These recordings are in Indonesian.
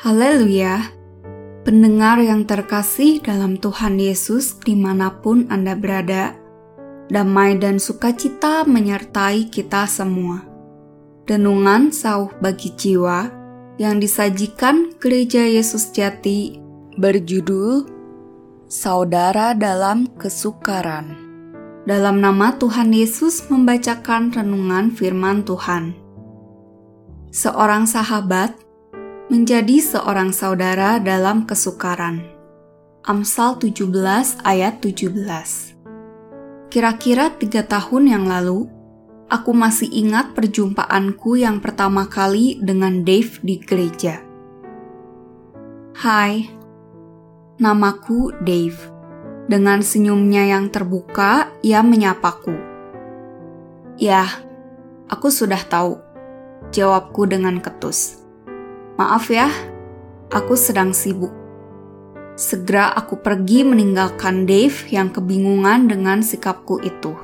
Haleluya! Pendengar yang terkasih dalam Tuhan Yesus dimanapun Anda berada, damai dan sukacita menyertai kita semua. Renungan Sauh bagi Jiwa yang disajikan Gereja Yesus Jati berjudul Saudara dalam Kesukaran. Dalam nama Tuhan Yesus membacakan renungan firman Tuhan. Seorang sahabat menjadi seorang saudara dalam kesukaran. Amsal 17 ayat 17. Kira-kira 3 tahun yang lalu, aku masih ingat perjumpaanku yang pertama kali dengan Dave di gereja. Hai, namaku Dave. Dengan senyumnya yang terbuka, ia menyapaku. Ya, aku sudah tahu, jawabku dengan ketus. Maaf ya, aku sedang sibuk. Segera aku pergi meninggalkan Dave yang kebingungan dengan sikapku itu.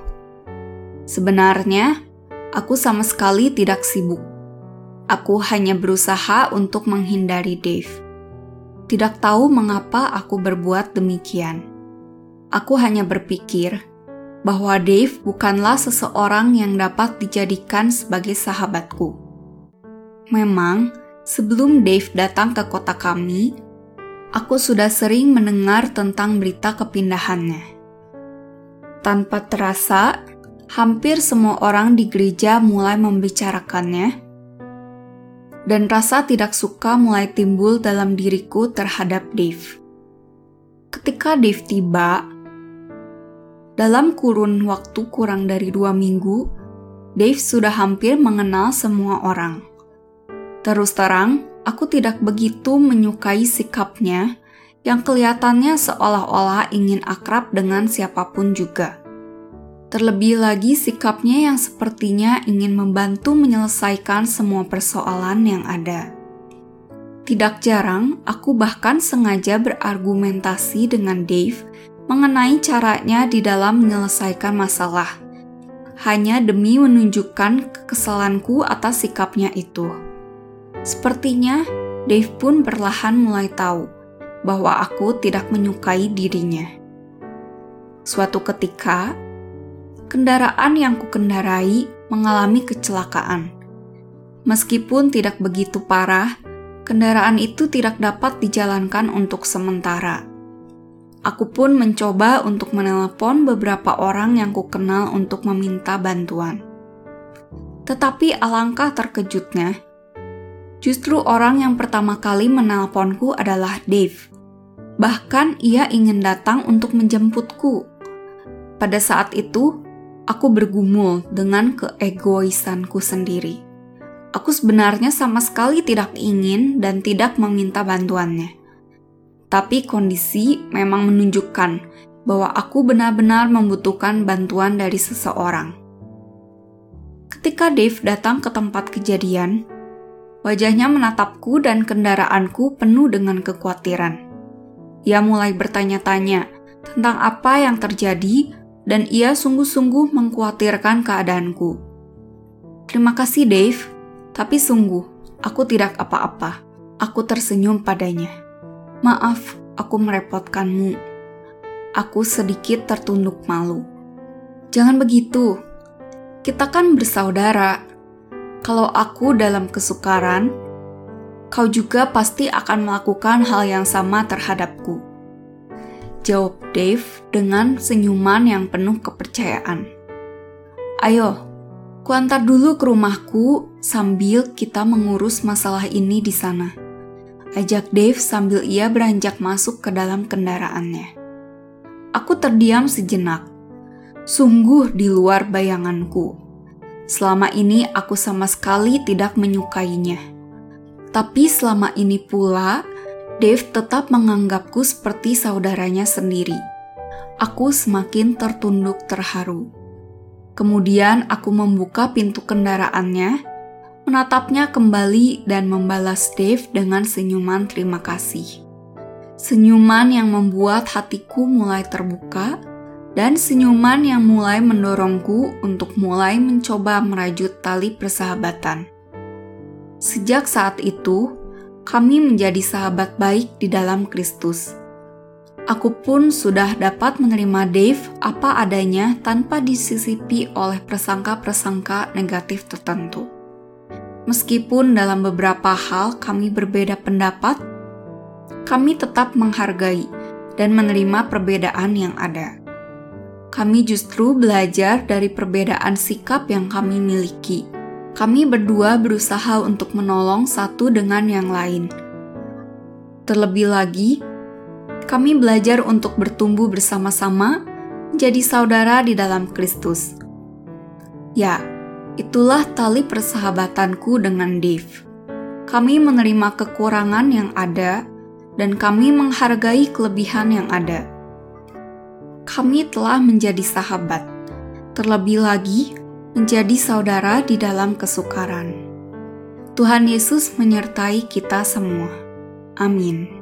Sebenarnya, aku sama sekali tidak sibuk. Aku hanya berusaha untuk menghindari Dave. Tidak tahu mengapa aku berbuat demikian. Aku hanya berpikir bahwa Dave bukanlah seseorang yang dapat dijadikan sebagai sahabatku. Memang, sebelum Dave datang ke kota kami, aku sudah sering mendengar tentang berita kepindahannya. Tanpa terasa, hampir semua orang di gereja mulai membicarakannya, dan rasa tidak suka mulai timbul dalam diriku terhadap Dave. Ketika Dave tiba, dalam kurun waktu kurang dari 2 minggu, Dave sudah hampir mengenal semua orang. Terus terang, aku tidak begitu menyukai sikapnya yang kelihatannya seolah-olah ingin akrab dengan siapapun juga. Terlebih lagi sikapnya yang sepertinya ingin membantu menyelesaikan semua persoalan yang ada. Tidak jarang, aku bahkan sengaja berargumentasi dengan Dave mengenai caranya di dalam menyelesaikan masalah, hanya demi menunjukkan kekesalanku atas sikapnya itu. Sepertinya, Dave pun perlahan mulai tahu bahwa aku tidak menyukai dirinya. Suatu ketika, kendaraan yang kukendarai mengalami kecelakaan. Meskipun tidak begitu parah, kendaraan itu tidak dapat dijalankan untuk sementara. Aku pun mencoba untuk menelepon beberapa orang yang kukenal untuk meminta bantuan. Tetapi alangkah terkejutnya, justru orang yang pertama kali menelponku adalah Dave. Bahkan ia ingin datang untuk menjemputku. Pada saat itu, aku bergumul dengan keegoisanku sendiri. Aku sebenarnya sama sekali tidak ingin dan tidak meminta bantuannya. Tapi kondisi memang menunjukkan bahwa aku benar-benar membutuhkan bantuan dari seseorang. Ketika Dave datang ke tempat kejadian, wajahnya menatapku dan kendaraanku penuh dengan kekhawatiran. Ia mulai bertanya-tanya tentang apa yang terjadi dan ia sungguh-sungguh mengkhawatirkan keadaanku. Terima kasih Dave, tapi sungguh, aku tidak apa-apa. Aku tersenyum padanya. Maaf, aku merepotkanmu. Aku sedikit tertunduk malu. Jangan begitu, kita kan bersaudara. Kalau aku dalam kesukaran, kau juga pasti akan melakukan hal yang sama terhadapku. Jawab Dave dengan senyuman yang penuh kepercayaan. Ayo, kuantar dulu ke rumahku sambil kita mengurus masalah ini di sana. Ajak Dave sambil ia beranjak masuk ke dalam kendaraannya. Aku terdiam sejenak. Sungguh di luar bayanganku. Selama ini aku sama sekali tidak menyukainya. Tapi selama ini pula, Dave tetap menganggapku seperti saudaranya sendiri. Aku semakin tertunduk terharu. Kemudian aku membuka pintu kendaraannya, menatapnya kembali dan membalas Dave dengan senyuman terima kasih. Senyuman yang membuat hatiku mulai terbuka dan senyuman yang mulai mendorongku untuk mulai mencoba merajut tali persahabatan. Sejak saat itu, kami menjadi sahabat baik di dalam Kristus. Aku pun sudah dapat menerima Dave apa adanya tanpa disisipi oleh prasangka-prasangka negatif tertentu. Meskipun dalam beberapa hal kami berbeda pendapat, kami tetap menghargai dan menerima perbedaan yang ada. Kami justru belajar dari perbedaan sikap yang kami miliki. Kami berdua berusaha untuk menolong satu dengan yang lain. Terlebih lagi, kami belajar untuk bertumbuh bersama-sama menjadi saudara di dalam Kristus. Ya, itulah tali persahabatanku dengan Dave. Kami menerima kekurangan yang ada dan kami menghargai kelebihan yang ada. Kami telah menjadi sahabat, terlebih lagi menjadi saudara di dalam kesukaran. Tuhan Yesus menyertai kita semua. Amin.